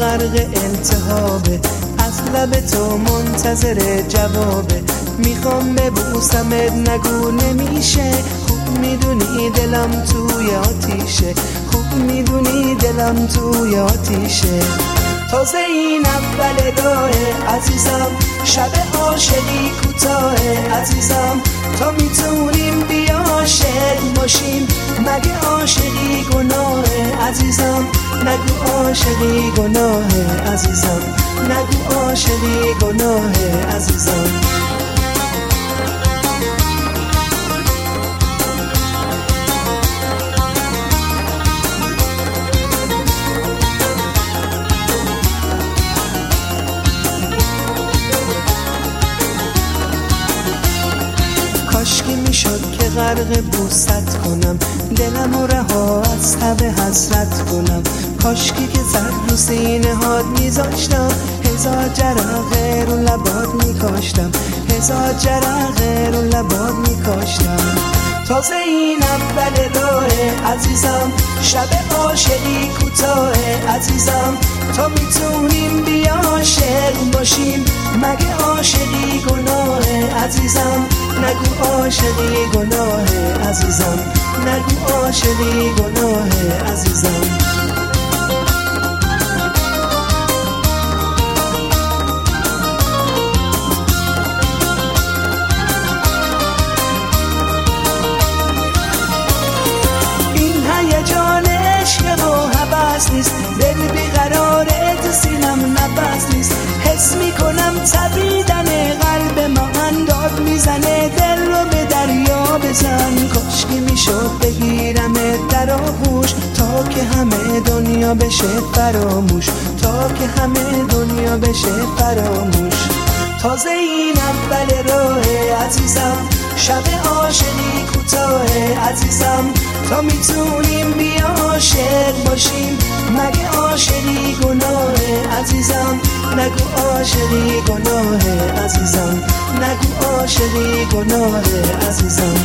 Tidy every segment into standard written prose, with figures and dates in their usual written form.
غرق التهابه، از لب تو منتظر جوابه. میخوام ببوسمت نگو نمیشه، خوب میدونی دلم توی آتیشه، خوب میدونی دلم توی آتیشه. تازه این اول راه عزیزم، شب عاشقی کوتاه عزیزم. تا میتونیم بیا عاشق باشیم، مگه عاشقی گناه عزیزم؟ نگو عاشقی گناه عزیزم، نگو عاشقی گناه عزیزم. کاشکی میشد که غرق بوست کنم، دلم و رها از تب حسرت کنم. کاشکی که زد رو سینه هات میذاشتم، هزار جرقه رو لبات میکاشتم، هزار جرقه رو لبات میکاشتم. تازه این اول راه عزیزم، شب عاشقی کوتاه عزیزم. تا میتونیم بیا عاشق باشیم، مگه عاشقی گناه عزیزم؟ نگو عاشقی گناه عزیزم، نگو عاشقی گناه عزیزم. این هیجان عشق و هوس نیست، دل بیقراره تو سینم نفس نیست. حس میکنم تپیدن قلب من داد میزنه، دل رو به دریا بزن. کاشکی میشد بگیرم در آغوش، تا که همه دنیا بشه فراموش، تا که همه دنیا بشه فراموش. تازه این اول راه عزیزم، شب عاشقی کوتاه عزیزم. تا میتونیم بیا عاشق باشیم، مگه عاشقی گناه عزیزم؟ نگو عاشقی گناه عزیزم، نگو عاشقی گناه عزیزم.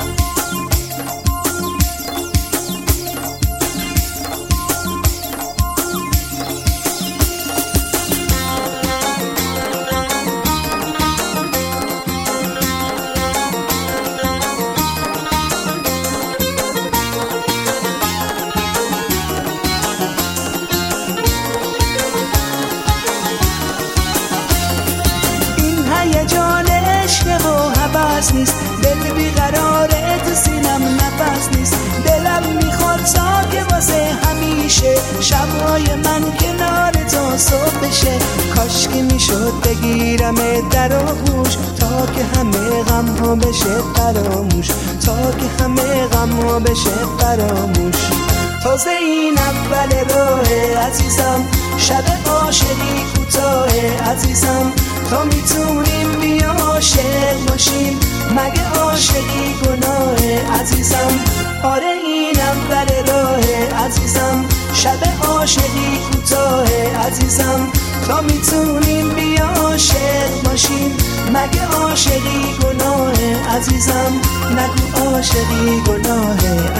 نیست، دل بیقراره تو سینم نفس نیست. دلم میخواد تا که واسه همیشه شبای من کنار تو صبح بشه. کاشکی میشد بگیرم در آغوش، تا که همه غم ها بشه فراموش، تا که همه غم ها بشه فراموش. تازه این اول راه عزیزم، شب عاشقی کوتاه عزیزم. تا میتونیم بیا عاشق باشیم، مگه عاشقی گناه عزیزم؟ آره این اول راه عزیزم، شب عاشقی کوتاه عزیزم. تا میتونیم بیا عاشق باشیم، مگه عاشقی گناه عزیزم؟ نگو عاشقی گناه